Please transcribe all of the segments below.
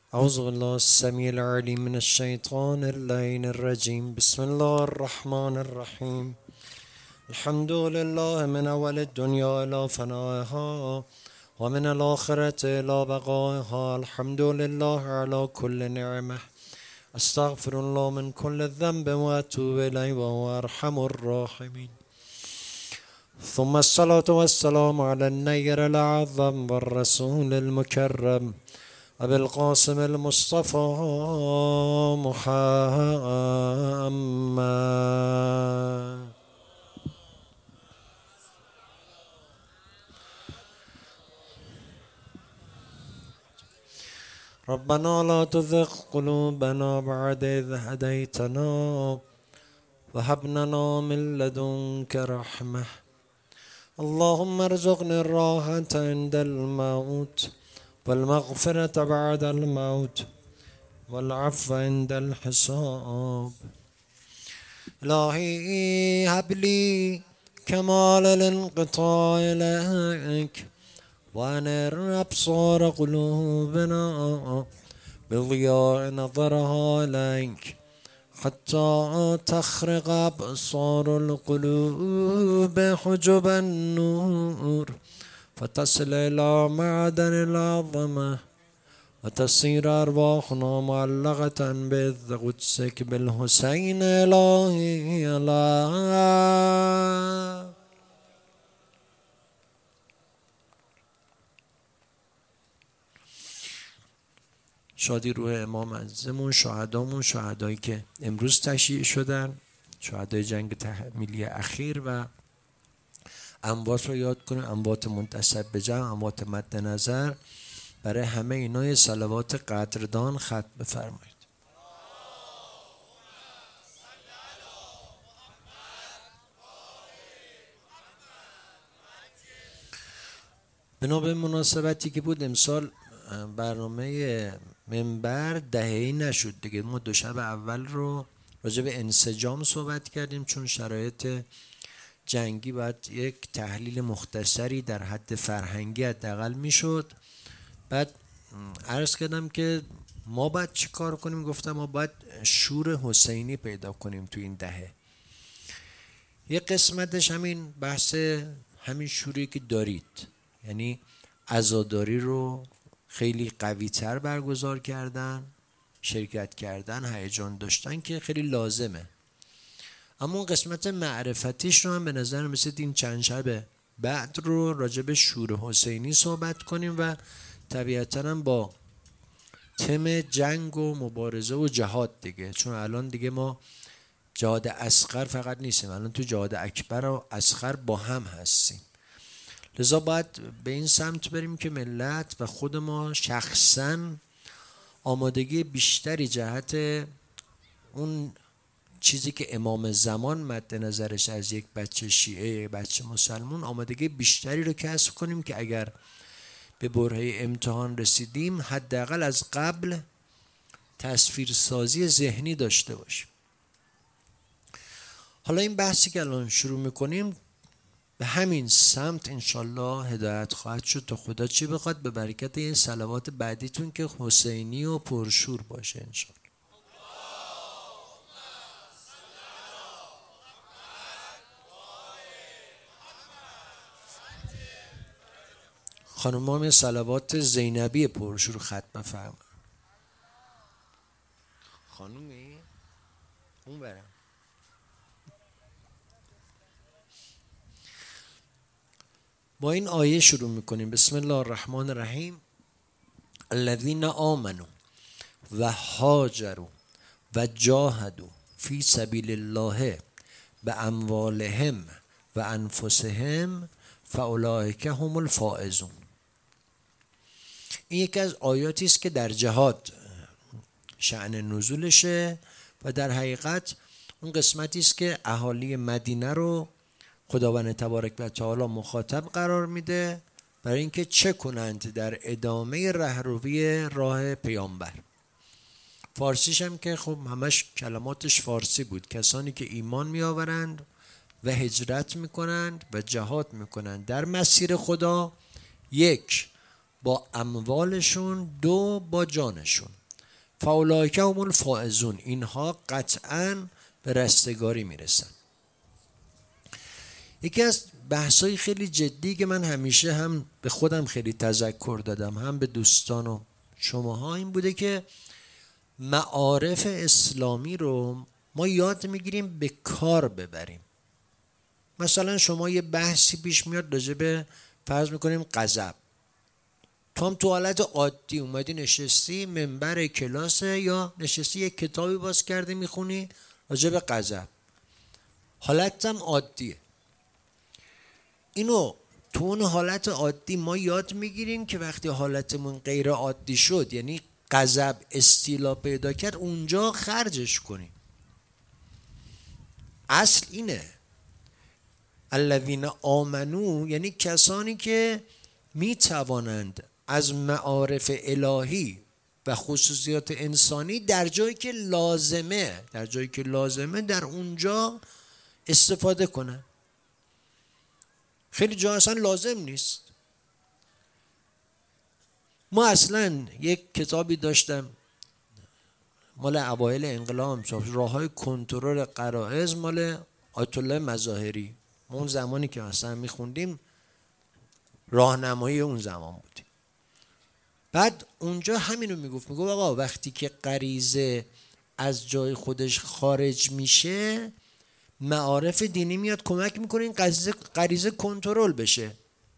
أعوذ بالله السميع العليم من الشيطان اللعين الرجيم. بسم الله الرحمن الرحيم. الحمد لله من أول الدنيا إلى فنائها ومن الآخرة إلى بقائها. الحمد لله على كل نعمة. أستغفر الله من كل ذنب وأتوب إليه وهو أرحم الراحمين. ثم الصلاة والسلام على النير الأعظم والرسول المكرم أبي القاسم المصطفى محمد. ربنا لا تزغ قلوبنا بعد إذ هديتنا وهب لنا من لدنك رحمة. اللهم ارزقني الراحة عند الموت والمغفرة بعد الموت والعفو عند الحساب. إلهي هب لي كمال الانقطاع إليك وأنر أبصار قلوبنا بضياء نظرها إليك حتى تخرق أبصار القلوب حجب النور فتصل إلى معدن العظمة وتصير أرواحنا معلقة بإذ قدسك بالحسين إلهي الله. شادی روح امام عزیزمون، شهدامون، شهدایی که امروز تشییع شدن، شهدای جنگ تحمیلی اخیر، و اموات رو یاد کنیم، اموات منتسب به جمع، اموات مد نظر. برای همه اینا یه صلوات قدردان ختم بفرمایید. بنا به مناسبتی که بود امسال برنامه منبر دهه‌ای نشد دیگه. ما دو شب اول رو راجع به انسجام صحبت کردیم، چون شرایط جنگی باید یک تحلیل مختصری در حد فرهنگی حداقل میشد. بعد عرض کردم که ما باید چی کار کنیم. گفتم ما باید شور حسینی پیدا کنیم تو این دهه. یه قسمتش همین بحث همین شوری که دارید، یعنی عزاداری رو خیلی قوی تر برگزار کردن، شرکت کردن، هیجان داشتن که خیلی لازمه. اما اون قسمت معرفتیش رو هم به نظر مثل این چند شب بعد رو راجع به شور حسینی صحبت کنیم و طبیعتاً هم با تم جنگ و مبارزه و جهاد دیگه، چون الان دیگه ما جهاد اصغر فقط نیستیم، الان تو جهاد اکبر و اصغر با هم هستیم. لذا باید به این سمت بریم که ملت و خود ما شخصاً آمادگی بیشتری جهت اون چیزی که امام زمان مد نظرش از یک بچه شیعه، یک بچه مسلمون، آمادگی بیشتری رو کسب کنیم که اگر به برهه امتحان رسیدیم حداقل از قبل تصویرسازی ذهنی داشته باشیم. حالا این بحثی که الان شروع میکنیم به همین سمت انشالله هدایت خواهد شد تا خدا چی بخواد، به برکت این صلوات بعدیتون که حسینی و پرشور باشه انشالله. خانم هم صلوات زینبی پرشور ختم فرما. خانومی اون برم. با این آیه شروع میکنیم. بسم الله الرحمن الرحیم. الذین آمنوا و هاجروا و جاهدوا فی سبیل الله باموالهم و انفسهم فاولئک هم الفائزون. این یکی از آیاتی است که در جهاد شأن نزولشه و در حقیقت اون قسمتی است که اهالی مدینه رو خداوند تبارک و تعالی مخاطب قرار میده برای اینکه چه کنند در ادامه رهروی راه پیامبر. فارسیش هم که خب همش کلماتش فارسی بود. کسانی که ایمان می آورند و هجرت می کنند و جهاد می کنند در مسیر خدا، یک با اموالشون، دو با جانشون. فاولئک هم الفائزون، اینها قطعاً به رستگاری میرسن. یکی از بحثای خیلی جدی که من همیشه هم به خودم خیلی تذکر دادم هم به دوستان و شماها این بوده که معارف اسلامی رو ما یاد میگیریم به کار ببریم. مثلا شما یه بحثی پیش میاد راجع به فرض میکنیم غضب، تو هم تو حالت عادی اومدی نشستی منبر کلاسه یا نشستی یک کتابی باز کرده میخونی راجع به غضب، حالت هم عادیه. اینو تو اون حالت عادی ما یاد میگیریم که وقتی حالتمون غیر عادی شد، یعنی غضب استیلا پیدا کرد، اونجا خرجش کنیم. اصل اینه الذین آمنو، یعنی کسانی که می توانند از معارف الهی و خصوصیات انسانی در جایی که لازمه در اونجا استفاده کنند. خیلی جا اصلا لازم نیست. ما اصلا یک کتابی داشتم مال اوایل انقلاب، راههای کنترل غرایز، مال آیت الله مظاهری. ما اون زمانی که مثلا میخوندیم راهنمایی اون زمان بودیم. بعد اونجا همینو میگفت آقا وقتی که غریزه از جای خودش خارج میشه، معارف دینی میاد کمک میکنه این غریزه کنترل بشه.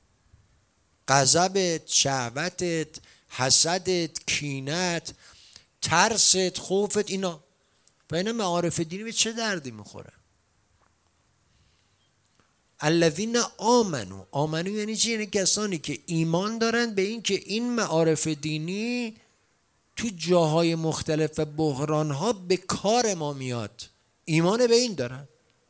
غضبت، شهوتت، حسدت، کینت، ترست، خوفت، اینا و اینا معارف دینی به چه دردی میخوره؟ الذین آمنو یعنی چی؟ یعنی کسانی که ایمان دارن به این که این معارف دینی تو جاهای مختلف و بحرانها به کار ما میاد. ایمان به این دارن.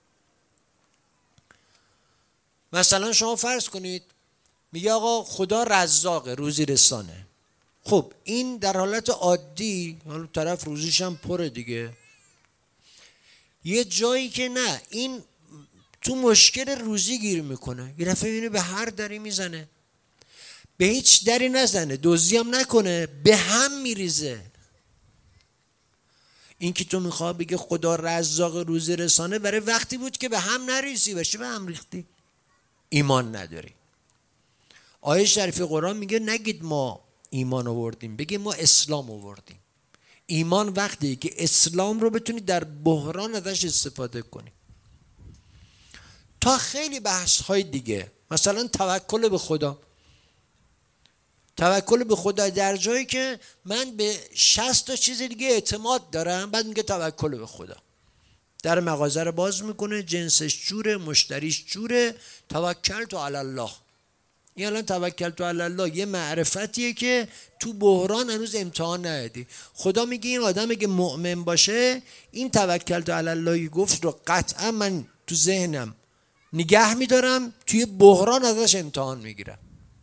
مثلا شما فرض کنید میگه آقا خدا رزاقه، روزی رسانه. خب این در حالت عادی، حالا طرف روزیش هم پره دیگه. یه جایی که نه، این تو مشکل روزی گیر میکنه، یه دفعه میبینه به هر دری میزنه، به هیچ دری نزنه، دزدی هم نکنه، به هم میریزه. این که تو میخواه بگه خدا رزاق روزی رسانه، برای وقتی بود که به هم نریزی، بشه به هم ریختی. ایمان نداری. آیه شریف قرآن میگه نگید ما ایمان آوردیم، بگید ما اسلام آوردیم. ایمان وقتی که اسلام رو بتونی در بحران ازش استفاده کنی. تا خیلی بحث های دیگه، مثلا توکل به خدا. توکل به خدا در جایی که من به 60 تا چیز دیگه اعتماد دارم، بعد میگه توکل به خدا. در مغازه رو باز میکنه، جنسش جوره، مشتریش جوره، توکلت علی الله. این الان توکلت علی الله یه معرفتیه که تو بحران هنوز امتحان ندادی. خدا میگه این آدم اگه مؤمن باشه، این توکلت علی الله گفت رو قطعا من تو ذهنم نگه میدارم، توی بحران ازش امتحان میگیرم.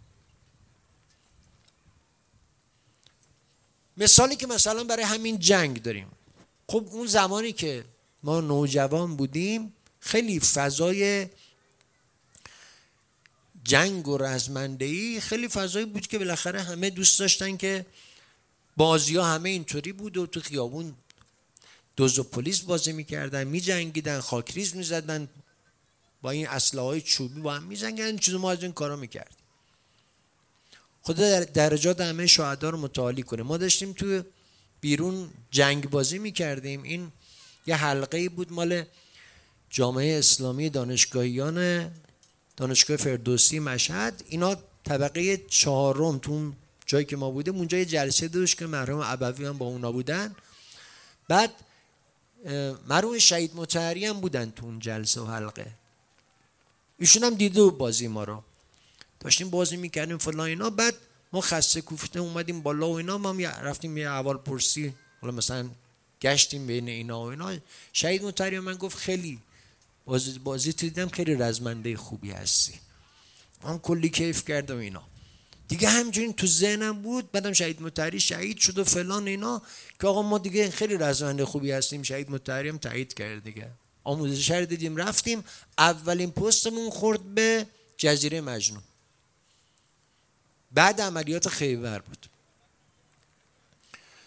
مثالی که مثلا برای همین جنگ داریم. خب اون زمانی که ما نوجوان بودیم، خیلی فضای جنگ و رزمندهی خیلی فضایی بود که بالاخره همه دوست داشتن که بازی ها همه اینطوری بود و تو خیابون دزد و پلیس بازی میکردن، میجنگیدن، خاکریز میزدن، با این اسلحه‌های چوبی با هم میجنگیدن، چیزو ما از این کارا میکردیم. خدا در درجات همه شهدا رو متعالی کنه. ما داشتیم تو بیرون جنگ بازی میکردیم. این یه حلقه بود مال جامعه اسلامی دانشگاهیان دانشگاه فردوسی مشهد. اینا طبقه 4 تو جایی که ما بودیم، اونجا یه جلسه داشت که مرحوم ابوی هم با اونا بودن. بعد مرحوم شهید مطهری هم بودن تو اون جلسه و حلقه. ایشون هم دیده بازی ما رو، داشتیم بازی میکردیم فلان اینا. بعد ما خسته کوفته اومدیم بالا و اینا، ما رفتیم یه احوال پرسی، حالا مثلا گشتیم بین اینا و اینا. شهید مطهری من گفت خیلی بازی دیدم، خیلی رزمنده خوبی هستی. من کلی کیف کردم اینا دیگه. همینجوری تو ذهنم بود. بعدم شهید مطهری شهید شد و فلان اینا، که آقا ما دیگه خیلی رزمنده خوبی هستیم. شهید مطهری هم تایید کرد دیگه. آموزش رو دیدیم، رفتیم. اولین پستمون خورد به جزیره مجنون بعد عملیات خیبر بود.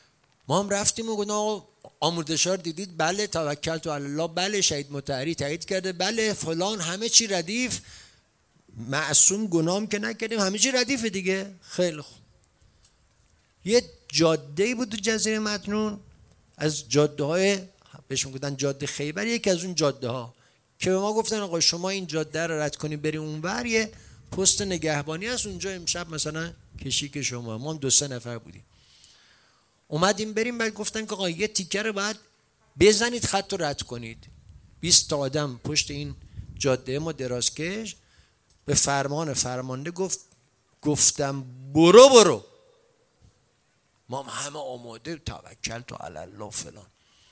ما هم رفتیم و گفتیم آقا آموزشار دیدید؟ بله. توکلت علی الله؟ بله. شهید مطهری تایید کرده؟ بله. فلان، همه چی ردیف. معصوم، گناهم که نکردیم، همه چی ردیفه دیگه. خیلی خوب. یه جاده‌ای بود تو جزیره مدنون، از جاده‌های بهش میگفتن جاده خیبر، یکی از اون جاده‌ها که به ما گفتن آقا شما این جاده رو رد کنی بری اونور، یه پست نگهبانی هست اونجا، امشب مثلا کشیک شما. ما هم 2-3 نفر بودیم، اومدیم بریم. بعد گفتن که آقا یه تیکه رو باید بزنید خط رو رد کنید. 20 تا آدم پشت این جاده ما درازکش به فرمان فرمانده گفتم برو. ما همه آماده، توکل تو علی الله فلان.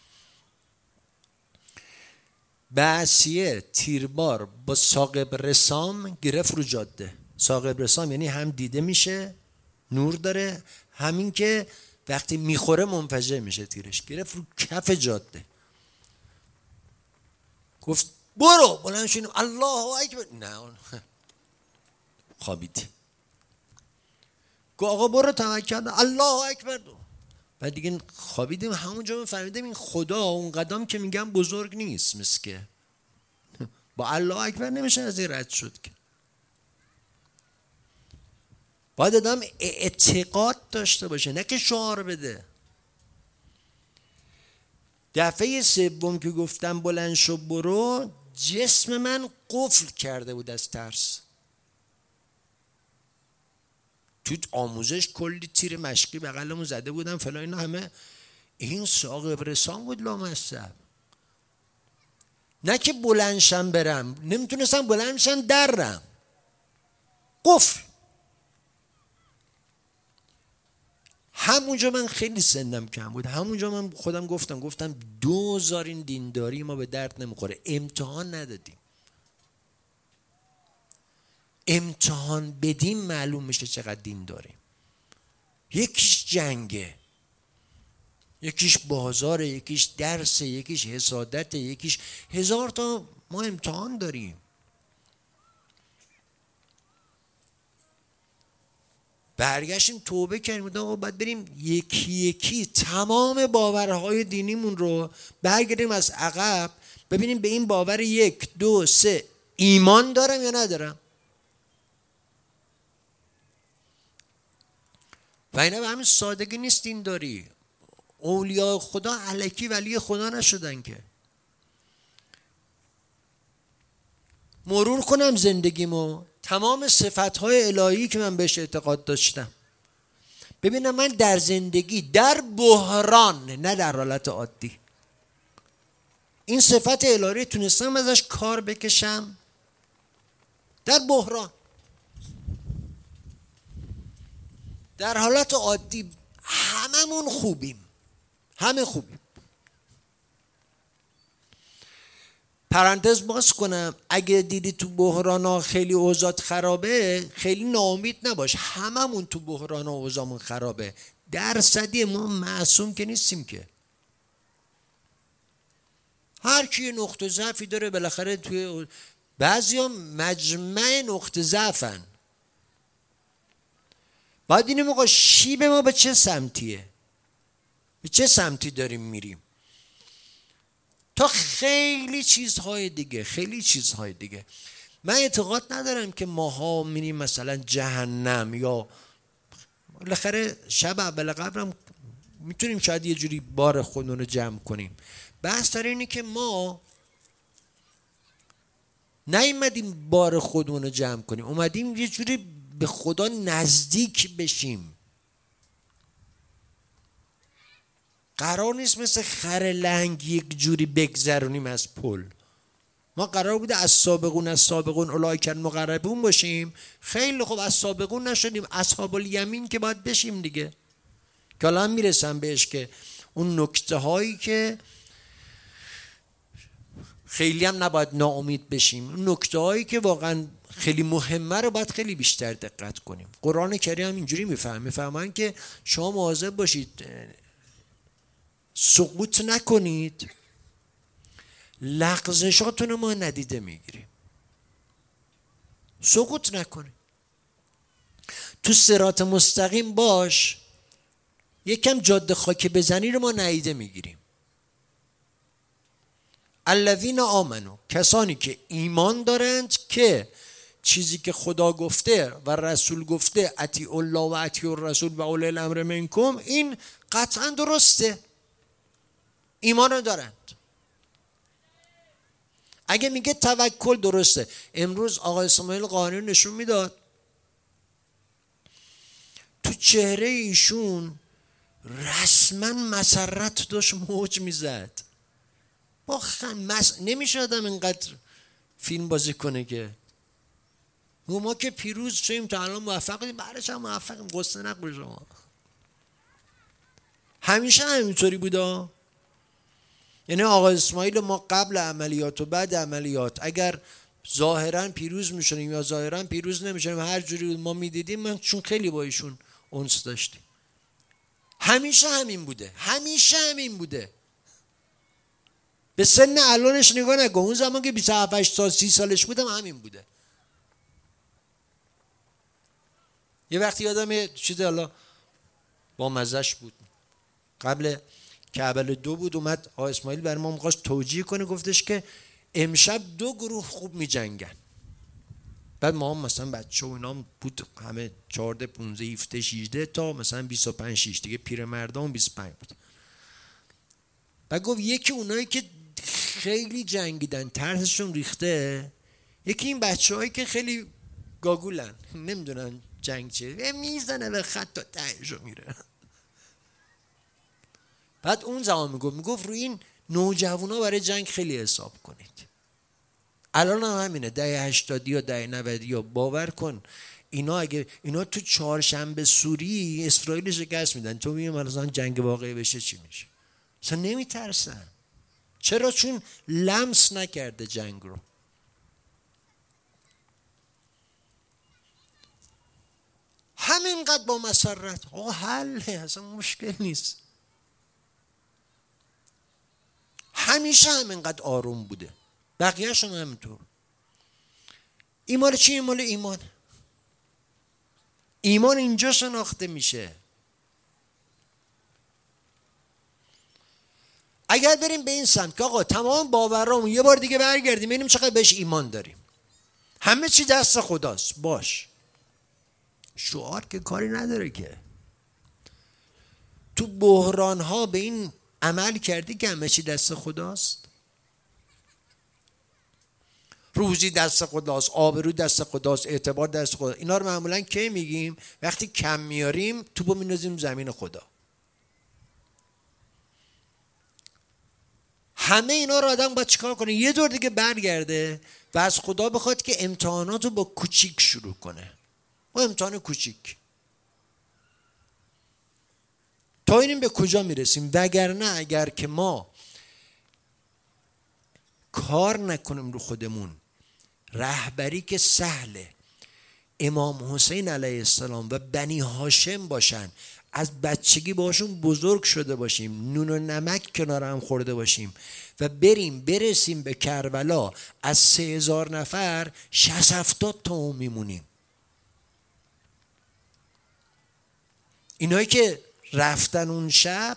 بعثیه تیربار با ثاقب رسام گرفت رو جاده. ثاقب رسام یعنی هم دیده میشه، نور داره، همین که وقتی میخوره منفجر میشه تیرش. گرفت رو کف جاده. گفت برو. بلند شدیم الله اکبر. نه خوابیدی. گفت آقا برو، توکل الله اکبر. بعد دیگه خوابیدیم. همونجا فهمیدیم این خدا اون قدم که میگم بزرگ نیست، مسکه با الله اکبر نمیشه از این رد شد که. باید آدم اعتقاد داشته باشه، نه که شعار بده. دفعه سوم که گفتم بلند شو برو، جسم من قفل کرده بود از ترس. تو آموزش کلی تیر مشقی بغلمون زده بودن فلان، اینا همه این ثاقب رسام بود لامصب. نه که بلندشم برم، نمیتونستم بلندشم درم، قفل. همونجا من خیلی سنم کم بود، همونجا من خودم گفتم 2000 این دینداری ما به درد نمیخوره. امتحان ندادیم، امتحان بدیم معلوم میشه چقدر دین داریم. یکیش جنگه، یکیش بازاره، یکیش درسه، یکیش حسادته، یکیش 1000 تا ما امتحان داریم. برگشتیم توبه کردیم، آقا باید بریم یکی یکی تمام باورهای دینیمون رو برگردیم از عقب، ببینیم به این باور 1 2 3 ایمان دارم یا ندارم. و اینا به همین سادگی نیست دین داری. اولیاء خدا الکی ولی خدا نشدن که. مرور کنم زندگیمو، تمام صفتهای الهی که من بهش اعتقاد داشتم، ببینم من در زندگی در بحران، نه در حالت عادی، این صفت الهی تونستم ازش کار بکشم. در بحران، در حالت عادی هممون خوبیم، همه خوبیم. پرانتز باز کنم، اگه دیدی تو بحران ها خیلی اوضاعت خرابه، خیلی ناامید نباش، هممون تو بحران ها اوضاعمون خرابه. درصدی ما معصوم که نیستیم که. هر کی نقطه ضعفی داره بالاخره. توی بعضیا مجمع نقطه ضعفن. باید اینو آقا شیب ما به چه سمتیه، به چه سمتی داریم میریم، تا خیلی چیزهای دیگه. من اعتقاد ندارم که ماها میریم مثلا جهنم، یا بالاخره شب اول قبرم میتونیم شاید یه جوری بار خودمون رو جمع کنیم. بحث در اینه که ما نیومدیم بار خودمون رو جمع کنیم، اومدیم یه جوری به خدا نزدیک بشیم. قرار نیست مثل خر لنگ یک جوری بگذرونیم از پل. ما قرار بوده از سابقون اولئک المقربون باشیم. خیلی خوب، از سابقون نشدیم، اصحاب الیمین که باید بشیم دیگه، که الان میرسم بهش، که اون نکته هایی که خیلی هم نباید ناامید بشیم، اون نکته هایی که واقعا خیلی مهمه رو باید خیلی بیشتر دقت کنیم. قرآن کریم هم اینجوری میفهمن که شما مواظب باشید سقوط نکنید، لغزشاتون ما ندیده میگیریم. سقوط نکنید، تو صراط مستقیم باش، یکم جاده خاکی بزنی رو ما ندیده میگیریم. الذین آمنو، کسانی که ایمان دارند که چیزی که خدا گفته و رسول گفته اطیعوا الله و اطیعوا الرسول و اولی الامر منکم، این قطعا درسته، ایمان رو دارند. اگه میگه توکل درسته. امروز آقای اسماعیل قانی نشون میداد تو چهره ایشون رسما مسرت داشت موج میزد. با نمیشه آدم اینقدر فیلم بازی کنه که ما که پیروز شدیم تا الان موفقیم، بعدش هم موفقیم، قصه نخور شما. همیشه همینطوری بوده. یعنی آقا اسماعیل ما قبل عملیات و بعد عملیات اگر ظاهرا پیروز میشونیم یا ظاهرا پیروز نمیشونیم، هر جوری ما میدیدیم، من چون خیلی با ایشون انس داشتیم. همیشه همین بوده، همیشه همین بوده. به سن الانش نگاه نکن، اون زمان که 27 سال 30 سالش بودم همین بوده. یه وقتی یادم یه چیز حالا با مزش بود، قبل کعبل 2 بود، اومد آقا اسماعیل برای ما می‌خواست توجیه کنه، گفتش که امشب 2 گروه خوب می‌جنگن. بعد ما هم مثلا بچه و اینا بود، همه 14 15 17 16 تا مثلا 25 6 دیگه، پیرمردان 25 بود. بعد گفت یکی اونایی که خیلی جنگیدن ترسشون ریخته، یکی این بچه‌هایی که خیلی گاگولن نمیدونن جنگ چیه، میزنه به خط تا تهشو میره. بعد اون زمان میگفت روی این نوجوانا برای جنگ خیلی حساب کنید. الان هم همینه، دهه 80 یا دهه 90 یا باور کن اینا اگه اینا تو چهارشنبه سوری اسرائیل شکست میدن، تو میگی مثلا جنگ واقعی بشه چی میشه؟ اصلا نمیترسن. چرا؟ چون لمس نکرده جنگ رو. همینقدر با مسرت حله، اصلا مشکل نیست. همیشه همینقدر آروم بوده، بقیه شون همینطور. این مال چی؟ مال ایمان. ایمان اینجا شناخته میشه. اگر بریم به این سمت که آقا تمام باورامون یه بار دیگه برگردیم ببینیم چقدر بهش ایمان داریم، همه چی دست خداست، باش. شعار که کاری نداره که. تو بحران ها به این عمل کردی که همه چی دست خداست. روزی دست خداست، آبرو دست خداست، اعتبار دست خداست. اینا رو معمولا کی میگیم؟ وقتی کم میاریم توپو میندازیم زمین خدا. همه اینا رو آدم باید چیکار کنه؟ یه دور دیگه برگرده و از خدا بخواد که امتحانات رو با کوچیک شروع کنه. با امتحان کوچیک تا اینیم به کجا میرسیم. وگرنه اگر که ما کار نکنیم رو خودمون، رهبری که سهله، امام حسین علیه السلام و بنی هاشم باشن، از بچگی باشون بزرگ شده باشیم، نون و نمک کنار هم خورده باشیم و برسیم به کربلا از 3000 نفر 60-70 تا میمونیم. اینایی که رفتن اون شب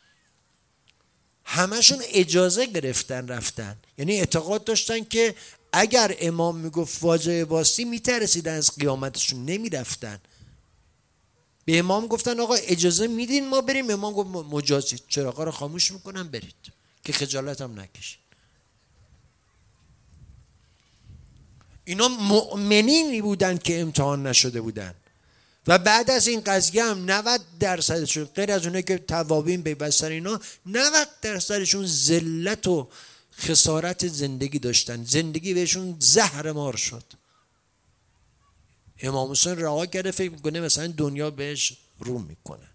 همشون اجازه گرفتن رفتن، یعنی اعتقاد داشتن که اگر امام میگفت واجه واسطی میترسیدن از قیامتشون، نمیرفتن. به امام گفتن آقا اجازه میدین ما بریم؟ امام گفت مجازید، چراغا رو خاموش میکنم برید که خجالت هم نکشید. اینا مؤمنینی بودن که امتحان نشده بودن و بعد از این قضیه هم 90%شون غیر از اونایی که توابین پیوستن اینا 90%شون ذلت و خسارت زندگی داشتن، زندگی بهشون زهر مار شد. امام حسین رها کرده، فکر میکنه مثلا دنیا بهش رو میکنه.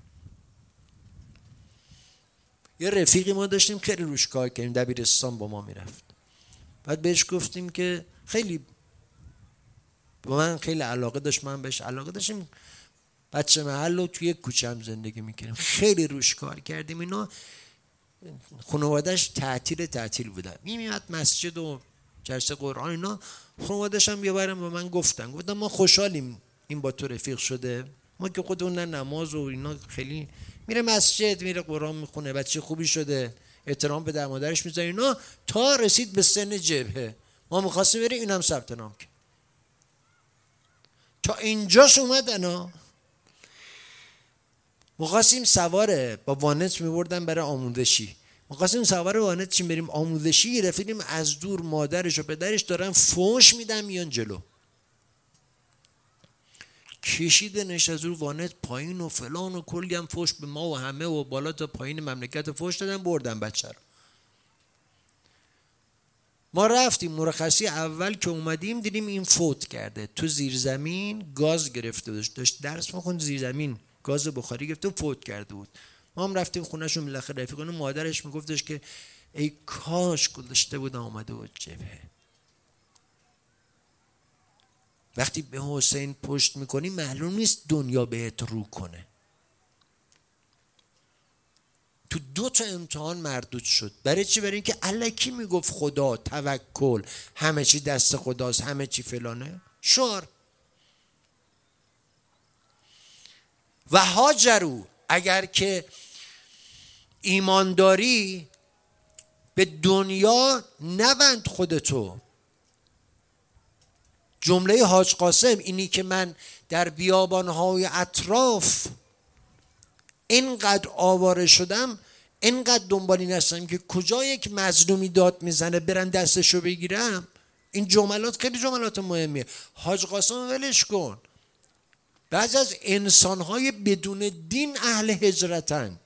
یه رفیقی ما داشتیم خیلی روش کار کردیم، دبیرستان با ما میرفت. بعد بهش گفتیم که خیلی با من خیلی علاقه داشت، من بهش علاقه داشتیم، بچه محل رو توی کوچه هم زندگی میکنیم، خیلی روش کار کردیم. اینا خانواده‌اش تعطیل بودن، میاد مسجد و جلسه قرآن اینا. خانواده‌اش هم یه بارم به من گفتن ما خوشحالیم این با تو رفیق شده، ما که خودمون نه نماز و اینا خیلی میره مسجد، میره قرآن میخونه، بچه خوبی شده، احترام به در مادرش میذاره اینا، تا رسید به سن جبهه ما میخواستیم بریم اینم ثبت نام کرد. تا اینجاش اومدن ها. میخواستیم سواره با وانت میبردن برای آموزشی، میخواستیم سواره وانت چیم بریم آموزشی، رفتیم از دور مادرش و پدرش دارن فوش میدن میان جلو، کشیدنش از رو وانت پایین و فلان و کلی هم فوش به ما و همه و بالا تا پایین مملکت فوش دادن، بردن بچه رو. ما رفتیم مرخصی اول که اومدیم دیدیم این فوت کرده، تو زیرزمین گاز گرفته داشت درس میخوند، زیرزمین گاز بخاری گرفته و فوت کرده بود. ما هم رفتیم خونهشون، بالاخره رفیقان مادرش میگفتش که ای کاش گذاشته بودم اومده بود جبهه. وقتی به حسین پشت میکنی معلوم نیست دنیا بهت رو کنه. تو 2 تا امتحان مردود شد. برای چی؟ برای اینکه الکی میگفت خدا، توکل، همه چی دست خداست، همه چی فلانه. شعار و هاجرو، اگر که ایمانداری به دنیا نبند خودتو. جمله حاج قاسم اینی که من در بیابانهای اطراف اینقدر آواره شدم، اینقدر دنبال این هستم که کجا یک مظلومی داد میزنه برن دستشو بگیرم. این جملات خیلی جملات مهمیه. حاج قاسم ولش کن. بعضی از انسانهای بدون دین اهل هجرتند.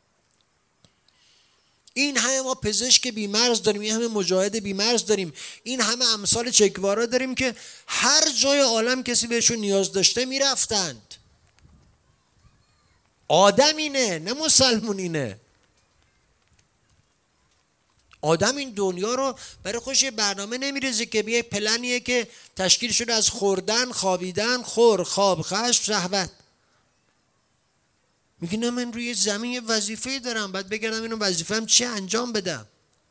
این همه ما پزشک بیمرز داریم، این همه مجاهد بیمرز داریم، این همه امثال چکوارا داریم که هر جای عالم کسی بهشون نیاز داشته میرفتند. آدم اینه، نه مسلمون اینه. آدم این دنیا رو برای خودش یه برنامه نمیریزه که بیه پلنیه که تشکیل شده از خوردن، خوابیدن، خور، خواب، خشم، شهوت. میگه نه من روی زمین یه وظیفه دارم، باید بگردم اینو وظیفه‌ام چی انجام بدم.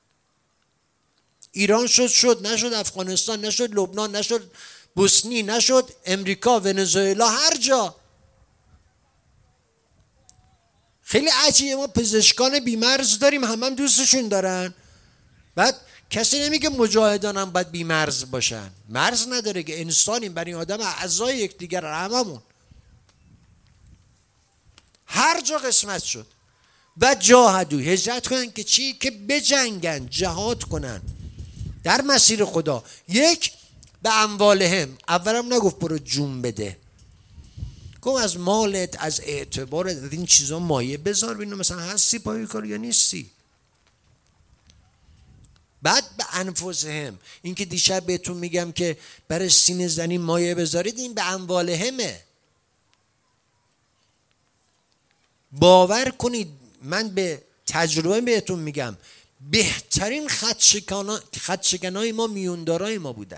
ایران شد نشد، افغانستان نشد، لبنان نشد، بوسنی نشد، امریکا، ونزوئلا، هر جا. خیلی عجیبه، ما پزشکان بیمرز داریم، هم دوستشون دارن. بعد کسی نمیگه مجاهدانم باید بیمرز باشن. مرز نداره که انسانیم، برای آدم اعضای یکدیگر هممون. هر جا قسمت شد و جاهدو، هجرت کنن که چی؟ که بجنگن، جهاد کنن در مسیر خدا. یک به اموالهم، اولم نگفت برو جون بده، گفت از مالت، از اعتبارت، از این چیزا مایه بذار ببینم مثلا هستی پای کار یا نیستی. بعد به انفسهم، این که دیشب بهتون میگم که برای سینه زنی مایه بذارید، این به اموالهمه. باور کنید من به تجربه بهتون میگم بهترین خدشکنای ما میوندارای ما بودن.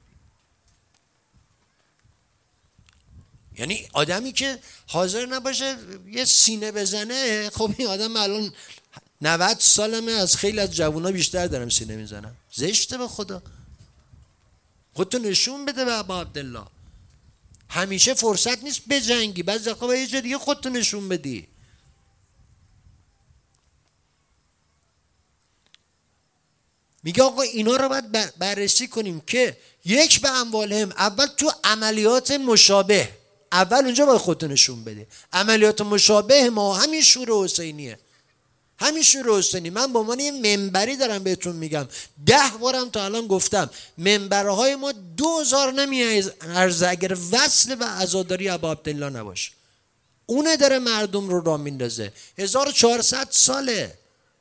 یعنی آدمی که حاضر نباشه یه سینه بزنه، خب این آدم الان 90 سالمه، از خیلی از جوونا بیشتر دارم سینه میزنم. زشته به خدا. خودتو نشون بده به ابا عبدالله. همیشه فرصت نیست بجنگی، بعضی وقتا یه جا دیگه خودتو نشون بدی. میگه آقا اینا رو باید بررسی کنیم که یک به اموالهم، اول تو عملیات مشابه، اول اونجا باید خودتو نشون بده. عملیات مشابه ما همین شور حسینیه، همین شور حسینی. من به عنوان یه منبری دارم بهتون میگم، 10 بارم تا الان گفتم منبرهای ما 2000 نمیارزه اگر وصل به عزاداری ابا عبدالله نباشه. اونه داره مردم رو راه میندازه. 1400 ساله.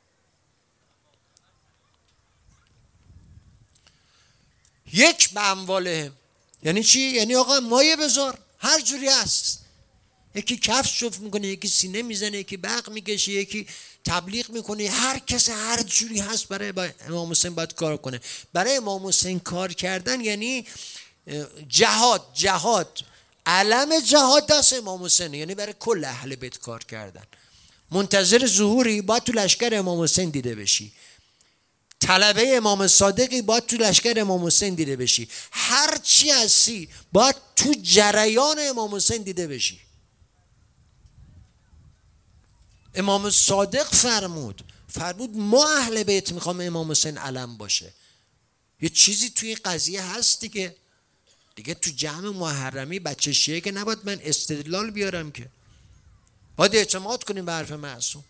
یک به اموالهم یعنی چی؟ یعنی آقا مایه بذار، هر جوری هست. یکی کفش شف میکنه، یکی سینه میزنه، یکی برق میکشه، یکی تبلیغ میکنه. هر کس هر جوری هست برای امام حسین باید کار کنه. برای امام حسین کار کردن یعنی جهاد، علم جهاد دست امام حسین، یعنی برای کل اهل بیت کار کردن. منتظر ظهوری باید تو لشکر امام حسین دیده بشی، طلبه امام صادقی باید تو لشکر امام حسین دیده بشی، هر چی هستی باید تو جریان امام حسین دیده بشی. امام صادق فرمود ما اهل بیت میخوام امام حسین علم باشه. یه چیزی توی قضیه هست دیگه تو جمع محرمی بچه شیعه که نباید من استدلال بیارم، که باید اعتماد کنیم به حرف معصوم.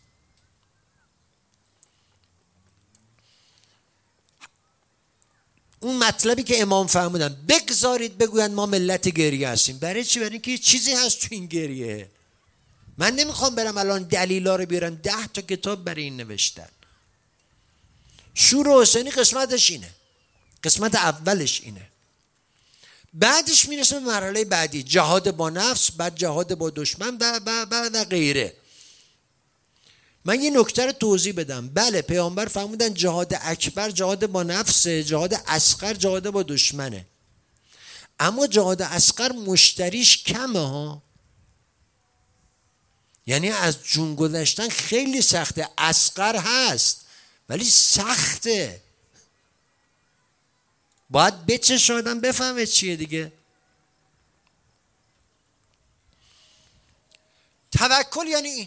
اون مطلبی که امام فرمودن بگذارید بگویند ما ملت گریه هستیم، برای چی؟ برای اینکه یه چیزی هست تو این گریه. من نمیخوام برم الان دلیلا رو بیارم، 10 تا کتاب برای این نوشتن. شور حسینی قسمتش اینه، قسمت اولش اینه. بعدش میرسه به مرحله بعدی، جهاد با نفس، بعد جهاد با دشمن و غیره. من یه نکته رو توضیح بدم. بله پیامبر فرمودن جهاد اکبر جهاد با نفسه، جهاد اصغر جهاد با دشمنه. اما جهاد اصغر مشتریش کمه ها، یعنی از جون گذشتن خیلی سخته. اصغر هست ولی سخته، باید بچش آدم بفهمه چیه دیگه. توکل یعنی این.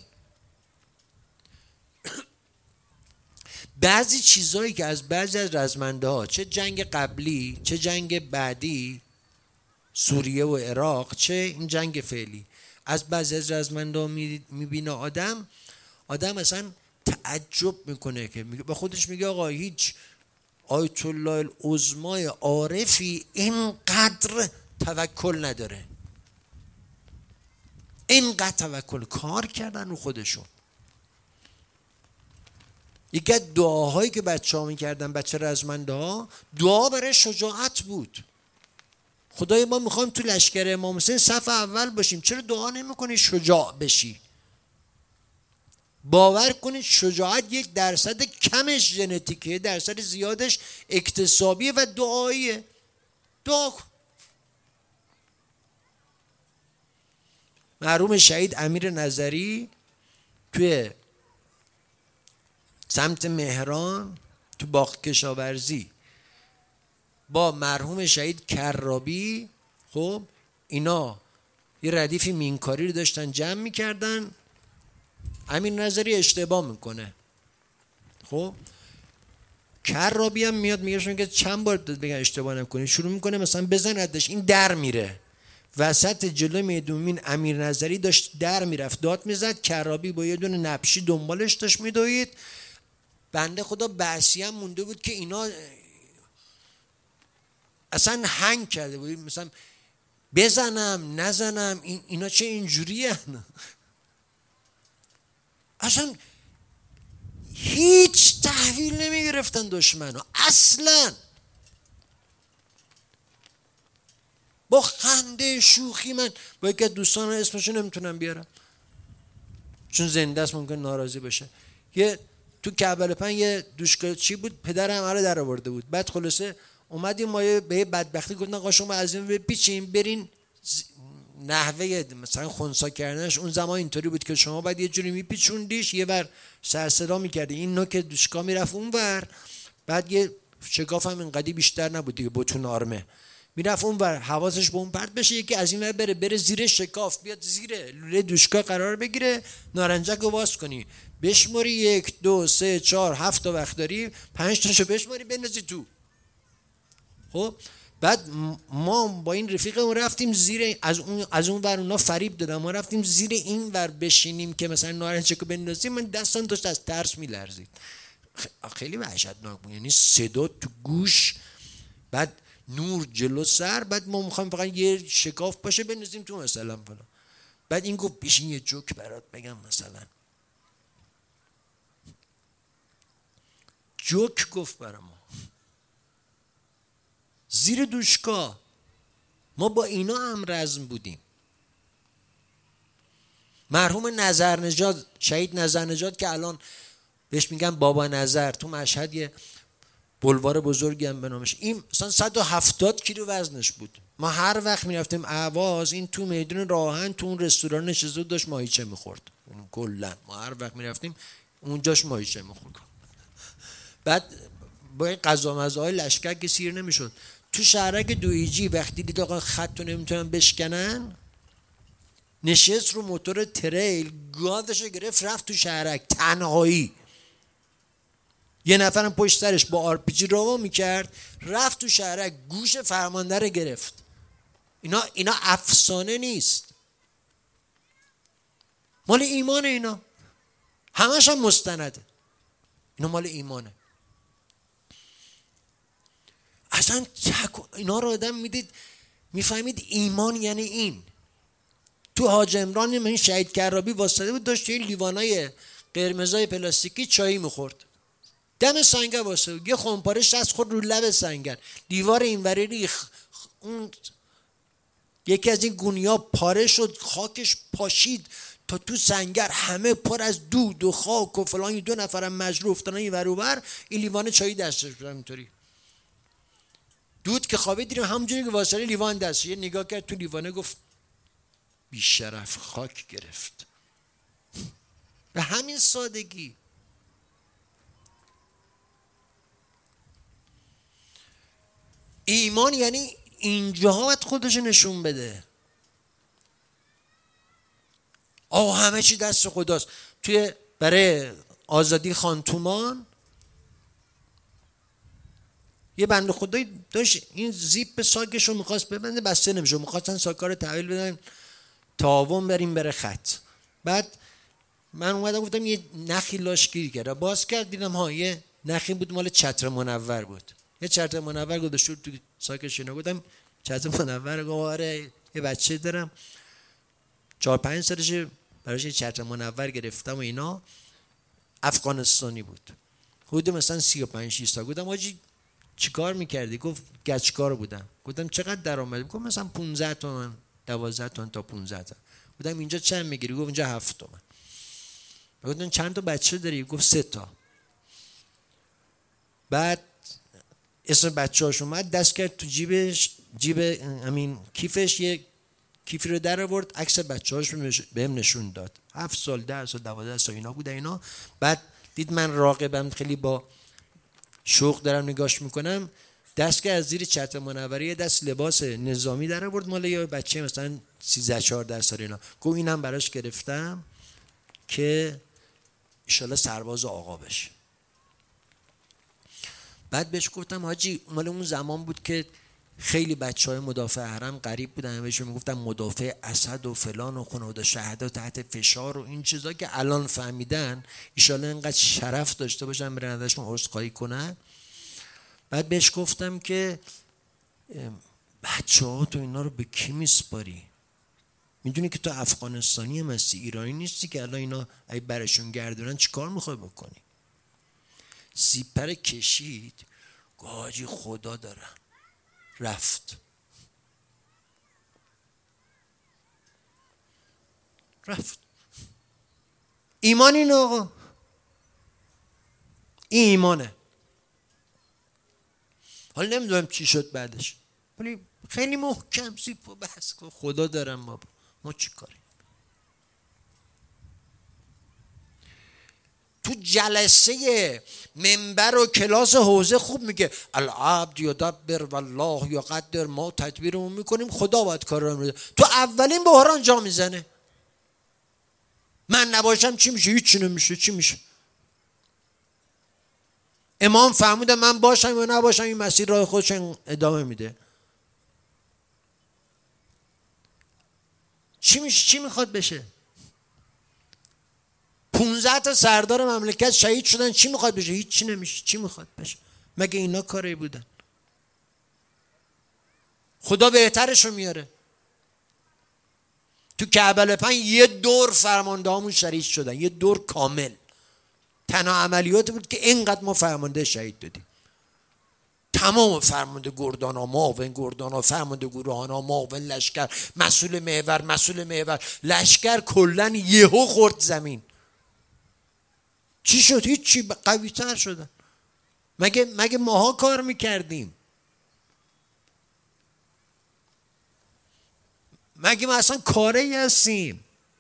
بعضی چیزایی که از بعضی از رزمنده ها، چه جنگ قبلی چه جنگ بعدی، سوریه و عراق چه این جنگ فعلی، از بعضی از رزمنده ها میبینه آدم اصلا تعجب میکنه، که به خودش میگه آقا هیچ آیت الله العظمای عارفی اینقدر توکل نداره، اینقدر توکل کار کردن رو خودشون. یکی از دعاهایی که بچه ها میکردن، بچه رزمنده ها، دعا برای شجاعت بود. خدای ما میخوایم تو لشکر امام حسین صف اول باشیم، چرا دعا نمیکنی شجاع بشی؟ باور کنید شجاعت 1% کمش ژنتیکه، درصد زیادش اکتسابیه و دعاییه. دعا کن. مرحوم شهید امیر نظری توی سمت مهران تو باغ کشاورزی با مرحوم شهید کرابی، خب اینا یه ردیف مینکاری رو داشتن جمع میکردن. امیر نظری اشتباه میکنه، خب کرابی هم میاد میگه که چند بار بگن اشتباه نکنی، شروع میکنه مثلا بزندش، این در میره وسط جلوی میدون. امیر نظری داشت در میرفت داد میزد، کرابی با یه دونه نبشی دنبالش داشت میدوید. بنده خدا بحثی هم مونده بود که اینا اصلا هنگ کرده بود، مثلا بزنم نزنم، اینا چه اینجوری هن؟ اصلا هیچ تحویل نمی گرفتن دشمنو اصلا. با خنده شوخی، من با یکی از دوستان اسمشو نمیتونم بیارم چون زنده است ممکن ناراضی بشه، یه تو کعبه 5 یه دوشکا چی بود پدرم آره در آورده بود. بعد خلاصه اومدیم ما به بدبختی گفتن آقا شما از این بپیچین برین، نحوه مثلا خنثی کردنش اون زمان اینطوری بود که شما باید یه جوری میپیچوندیش، یه ور سر صدا میکردی، این نوک دوشکا میرفت اون ور، بعد یه شکاف هم اینقدی بیشتر نبود دیگه، بتون آرمه میرفت اون ور، حواسش به اون پرت بشه، یکی از این ور بره زیر شکاف، بیاد زیر لوله دوشکا قرار بگیره، نارنجک رو باز کنی بشماری 1 2 3 4 7 تا وقت داری 5 تاشو بشماری بندازی تو. خب بعد ما با این رفیقمون رفتیم زیر، از اون ور اونا فریب دادن، ما رفتیم زیر این ور بشینیم که مثلا نارنجکو بندازیم، من دستم داشت از ترس میلرزید، خیلی وحشتناک بود، یعنی صدا تو گوش، بعد نور جلو سر، بعد ما میخوایم فقط یه شکاف باشه بندازیم تو مثلا فلان. بعد این گفت بشین یه جوک برات بگم، مثلا جوک گفت برا ما زیر دوشکا. ما با اینا هم رزم بودیم. مرحوم نظرنژاد، شهید نظرنژاد که الان بهش میگن بابا نظر، تو مشهد یه بلوار بزرگی هم به نامش، این مثلا 170 کیلو وزنش بود. ما هر وقت میرفتیم اهواز، این تو میدون راهن تو اون رستوران نشسته داشت ماهیچه میخورد. کلا ما هر وقت میرفتیم اونجاش ماهیچه میخورد. بعد با این قضا مزاهای لشکر که سیر نمیشد. تو شهرک دویجی وقتی دید آقا خط رو نمیتونن بشکنن، نشست رو موتور تریل، گازشو گرفت رفت تو شهرک تنهایی. یه نفرم پشت سرش با آرپیجی رو میکرد، رفت تو شهرک گوش فرمانده رو گرفت. اینا افسانه نیست، مال ایمان. اینا همش هم مستنده، اینا مال ایمانه. اصلا اینا رو آدم میدید میفهمید ایمان یعنی این. تو حاج عمران من شهید کرابی واسطه بود، داشت این لیوانای قرمزای پلاستیکی چایی میخورد، دم سنگر واسه یه خمپاره شست خورد رو لب سنگر، دیوار اینوری ریخ، اون یکی از این گونیا پاره شد، خاکش پاشید تا تو سنگر همه پر از دود و خاک و فلان. 2 نفرم مجروح افتادن این ور و بر، این لیوان چایی دستش بود اینطوری. دود که خوابید دیدیم همونجوری که واسه لیوان دست، یه نگاه کرد تو لیوانه گفت بی شرف خاک گرفت. به همین سادگی. ایمان یعنی اینجاها باید خودش نشون بده. همه چی دست خداست. برای آزادی خانتومان یه بنده خدایی داشت این زیپ ساکش رو میخواست ببنده، بسته نمیشه، میخواستن ساکا رو تحویل بدن تعاون بریم بره خط. بعد من اومدم گفتم یه نخی لاش گیر کرد، باز کرد دیدم یه نخی بود مال چتر منور بود، یه چتر منور گذاشته تو ساکش. اینا گفتم چتر منور؟ گفت آره یه بچه دارم 4-5 سالشه، براش یه چتر منور گرفتم و اینا. افغانستانی بود، حدود مثلا 35-6 سال. گفتم آجی چیکار میکردی؟ گفت گچکار بودم. گفتم چقدر درآمد؟ گفت مثلا 15 تومن 12 تومن تا 15 تومن. گفتم اینجا چند میگیری؟ گفت اینجا 7 تومن. گفتم چند تا بچه داری؟ گفت 3 تا. بعد اسم بچه‌هاش اومد، دست کرد تو جیب همین کیفش، یه کیفی رو در آورد، عکس بچه‌هاش بهم نشون داد. 7 سال 10 سال 12 سال اینا بوده اینا. بعد دید من راقبم، خیلی با شوق دارم نگاش میکنم، دست که از زیر چتر منوره یه دست لباس نظامی در آورد مال یه بچه مثلا 13-14 سال اینا. گفت اینم براش گرفتم که انشالله سرباز آقا بشه. بعد بهش گفتم حاجی مال اون زمان بود که خیلی بچهای مدافع حرم غریب بودن، بهشون میگفتن مدافع اسد و فلان و خانواده شهدا تحت فشار و این چیزا که الان فهمیدن، انشالله اینقدر شرف داشته باشن برن ازشون عذرخواهی کنن. بعد بهش گفتم که بچه‌ها تو اینا رو به کی میسپاری؟ میدونی که تو افغانستانی هم هستی، ایرانی نیستی که الان اینا ای برشون گردونن چیکار میخوای بکنی؟ سیپر کشید، گاجی خدا دارم، رفت. ایمان این آقا، این ایمانه. حالا نمیدونم چی شد بعدش، ولی خیلی محکم سیپ و بس کن، خدا دارم بابا ما چی کاریم؟ تو جلسه منبر و کلاس حوزه خوب میگه العبد یدبر والله یقدر، ما تدبیرمون میکنیم خدا باید کار رو میده. تو اولین بحران جا میزنه، من نباشم چی میشه؟ هیچ چی نمیشه. چی میشه؟ امام فهمیده من باشم یا نباشم این مسیر راه خودش ادامه میده. چی میشه؟ چی میخواد بشه؟ 15 تا سردار مملکت شهید شدن، چی میخواد بشه؟ هیچ چی نمیشه. چی میخواد بشه؟ مگه اینا کاری بودن؟ خدا بهترشو میاره. تو کعبه 5 یه دور فرمانده هامون شهید شدن، یه دور کامل. تنها عملیات بود که اینقدر ما فرمانده شهید دادیم. تمام فرمانده گردانا، معاون گردانا، فرمانده گروهانا، معاون لشکر، مسئول محور، لشکر کلن یهو خورد زمین. چی شد؟ هیچی، قوی تر شدن. مگه ماها کار میکردیم؟ مگه ما اصلا کاری هستیم؟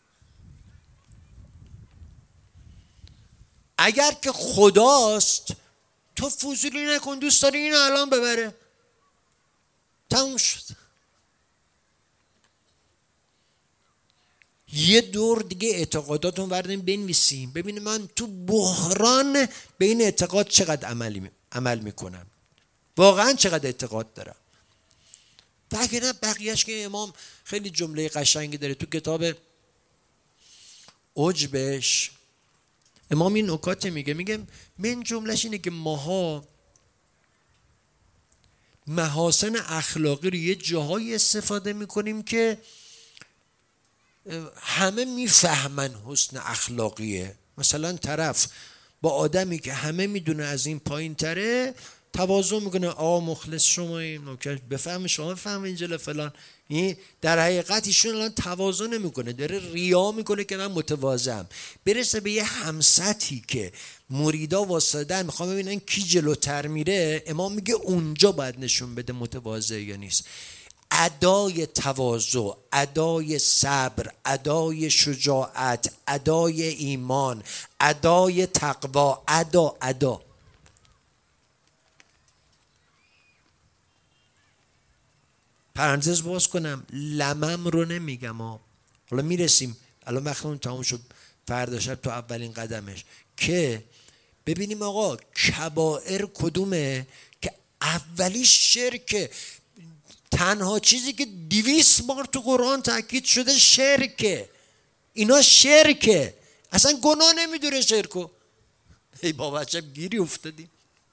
اگر که خداست تو فضولی نکن، دوست داری اینو الان ببره، تموم شد. یه دور دیگه اعتقاداتون وردیم بنویسیم، ببینیم من تو بحران به این اعتقاد چقدر عمل میکنم، واقعا چقدر اعتقاد دارم. نه بقیهش که امام خیلی جمله قشنگی داره تو کتاب عجبش. امام این نکات میگه من جملهش اینه که ماها محاسن اخلاقی رو یه جاهایی استفاده میکنیم که همه میفهمن حسن اخلاقیه. مثلا طرف با آدمی که همه میدونه از این پایین تره تواضع میکنه، مخلص شما این نوکر بفهم شما بفهم اینجا فلان. این در حقیقت ایشون الان تواضع نمیکنه، داره ریا میکنه که من متواضعم. برسه به یه همسطحی که مریدا واسطن میخوام ببینن کی جلوتر میره، امام میگه اونجا باید نشون بده متواضع یا نیست. ادای تواضع، ادای صبر، ادای شجاعت، ادای ایمان، ادای تقوا، ادا پرانتز باز کنم، لمم رو نمیگم حالا میرسیم، الان وقتمون تموم شد، فردا شب تو اولین قدمش که ببینیم آقا کبائر کدومه که اولیش شرکه. تنها چیزی که 200 بار تو قرآن تاکید شده شرکه، اینا شرکه، اصلا گناه نمیدونه شرکو. ای بابا چه گیری افتادیم.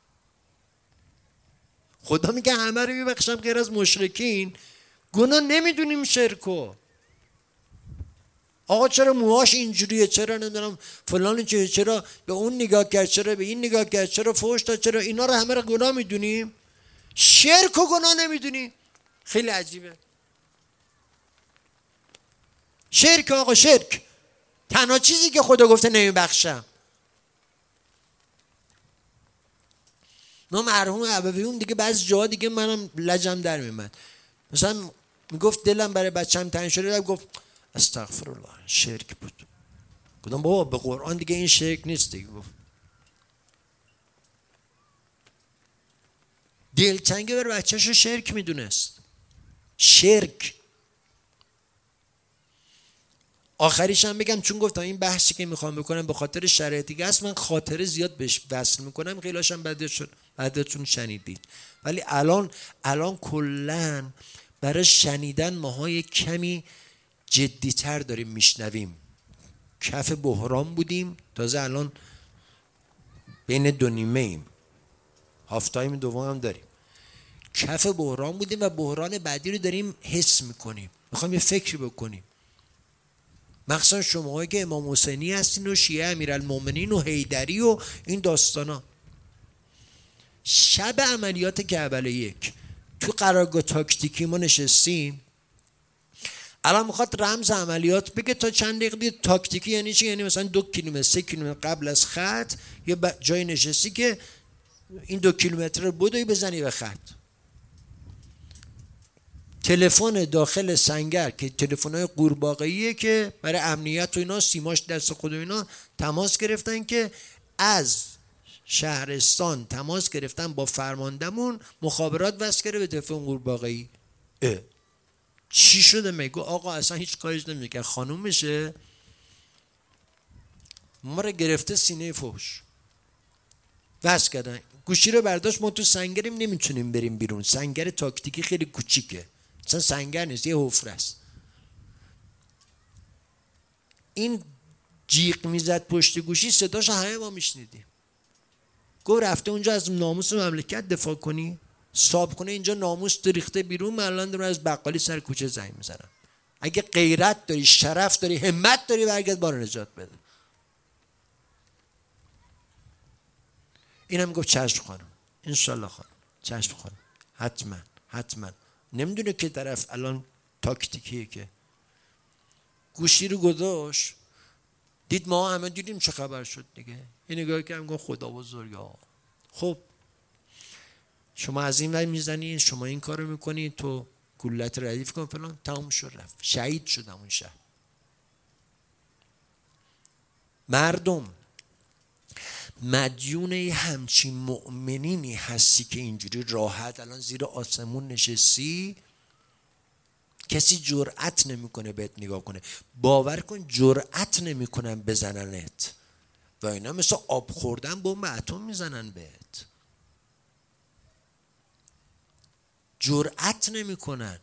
خدا میگه همه رو میبخشم غیر از مشرکین، گناه نمیدونیم شرکو. آقا چرا موهاش اینجوریه، چرا نمیدونم فلان چرا به اون نگاه کرد، چرا به این نگاه کرد، چرا فحش داد، چرا اینا رو همه رو گناه میدونیم، شرک و گناه نمیدونیم. خیلی عجیبه. شرک آقا، شرک تنها چیزی که خدا گفته نمیبخشم. ما مرحوم ابویون دیگه بعضی جاها دیگه منم لجم در میومد، مثلا میگفت دلم برای بچه‌م تنگ شده، گفت استغفرالله شرک بود. گفتم بابا به قرآن دیگه این شرک نیست دیگه. گفت دلتنگی بر بچه‌شو شرک میدونست. شرک. آخریش هم بگم، چون گفتم این بحثی که میخوام بکنم به خاطر شرایطی که هست من خاطره زیاد بهش وصل میکنم، خیلیش هم بعدتون شنیدید، ولی الان کلن برای شنیدن ماهای کمی جدیتر داریم میشنویم. کف بحران بودیم، تازه الان بین دو نیمه ایم، هاف تایم دوم هم داریم. کف بحران بودیم و بحران بعدی رو داریم حس میکنیم، میخوایم یه فکری بکنیم. مخصوصا شماهایی که امام حسینی هستین و شیعه امیرالمومنین و حیدری و این داستانا. شب عملیات کربلا 1 تو قرارگاه تاکتیکی ما نشستیم. الان میخواد رمز عملیات بگه تا چند دقیقه. تاکتیکی یعنی چی؟ یعنی مثلا 2 کیلومتر 3 کیلومتر قبل از خط یه جای نشستی که این 2 کیلومتر رو بدوی بزنی به خط. تلفن داخل سنگر که تلفن‌های قورباغه‌ایه که برای امنیت و اینا، سیماش دست خود و اینا، تماس گرفتن که از شهرستان تماس گرفتن با فرماندمون، مخابرات وصل کرده به تلفن قورباغه‌ای. چی شده؟ میگه آقا اصلا هیچ کاریش نمی‌کنه، خانومشه ما رو گرفته سینه فحش. وصل کردن، گوشی رو برداشت. ما تو سنگریم نمیتونیم بریم بیرون، سنگر تاکتیکی خیلی کوچیکه، اصلا سنگر نیست، یه حفره است. این جیغ میزد پشت گوشی، صداش همه ما میشنیدیم. گفت رفته اونجا از ناموس مملکت دفاع کنی، صاحب کنه اینجا ناموس ریخته بیرون، من الان دارم از بقالی سر کوچه زنگ میزنم. اگه غیرت داری، شرف داری، همت داری، برگرد ما رو نجات بده. اینم گفت چشم خانم، انشالله خانم، چشم خانم، حتما. نمیدونه که طرف الان تاکتیکیه که. گوشی رو گذاشت، دید ما همه دیدیم چه خبر شد دیگه. این نگاه که هم گفت خدا بزرگا. خب شما از این ور میزنین، شما این کارو میکنین، تو گلت ردیف کن فلان، تمام شد رفت. شهید شدم اون شب. مردم مدیون همچین مؤمنینی هستی که اینجوری راحت الان زیر آسمون نشستی کسی جرأت نمیکنه بهت نگاه کنه. باور کن جرأت نمیکنن بزننت و اینا مثل آب خوردن بمب اتم میزنن بهت. جرأت نمیکنن.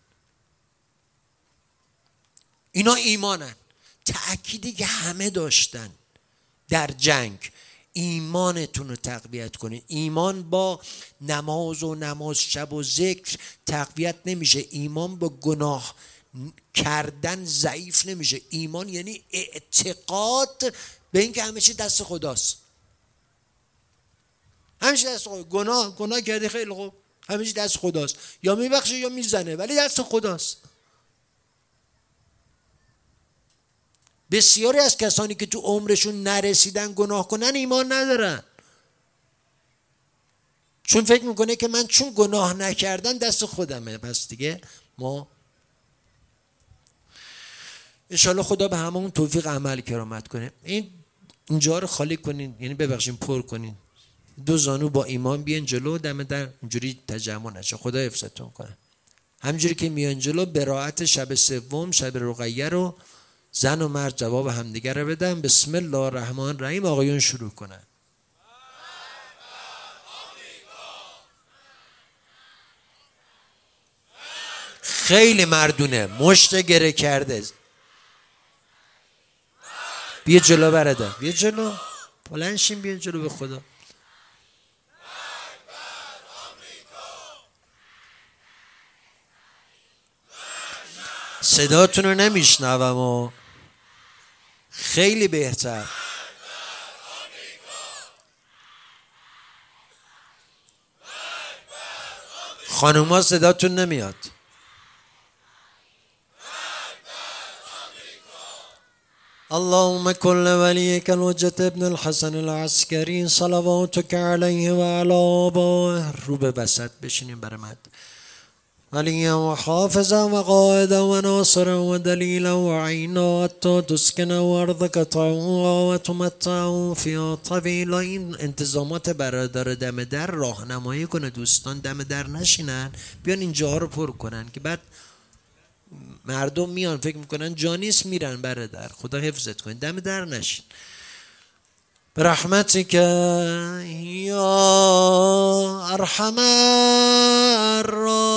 اینا ایمانن. تأکیدی که همه داشتن در جنگ، ایمانتون رو تقویت کنید. ایمان با نماز شب و ذکر تقویت نمیشه. ایمان با گناه کردن ضعیف نمیشه. ایمان یعنی اعتقاد به این که همه چی دست خداست. همه چی دست خداست. گناه کردی خیلی خوب، همه چی دست خداست، یا میبخشه یا میزنه، ولی دست خداست. بسیاری از کسانی که تو عمرشون نرسیدن گناه کنن ایمان ندارن، چون فکر میکنه که من چون گناه نکردم دست خودمه، پس دیگه ما انشالله خدا به همون توفیق عمل کرامت کنه. اینجا رو خالی کنین، یعنی ببخشین پر کنین، دو زانو با ایمان بیان جلو، دم در اینجوری تجمع نشه. خدا حفظتون کنه. همینجوری که میان جلو براءت شب سوم، شب رقیه رو زن و مرد جواب همدیگه رو بدن. بسم الله الرحمن الرحیم. آقایون شروع کنن. خیلی مردونه، مشت گره کرده. بیا جلو برادر، بیا جلو، بلند شین، بیا جلو به خدا. صداتون رو نمیشنوم و خیلی بهتر. خانوما صداتون نمیاد. اللهم كل وليك الحجة ابن الحسن العسكري صلواتك عليه وعلى آبائه. رو به وسط بشینیم برای مد. وليا وحافظا وقائدا وناصرا ودليلا وعينا حتى تسكن أرضك طوعا وتمتع فيها طويلا. این انتظامات برادر دم در راهنمایی کنه دوستان دم در نشینن، بیان اینجاها رو پر کنن که بعد مردم میان فکر میکنن جانیست میرن. برادر خدا حفظت کنه، دم در نشین. برحمتك یا ارحم الراحمین.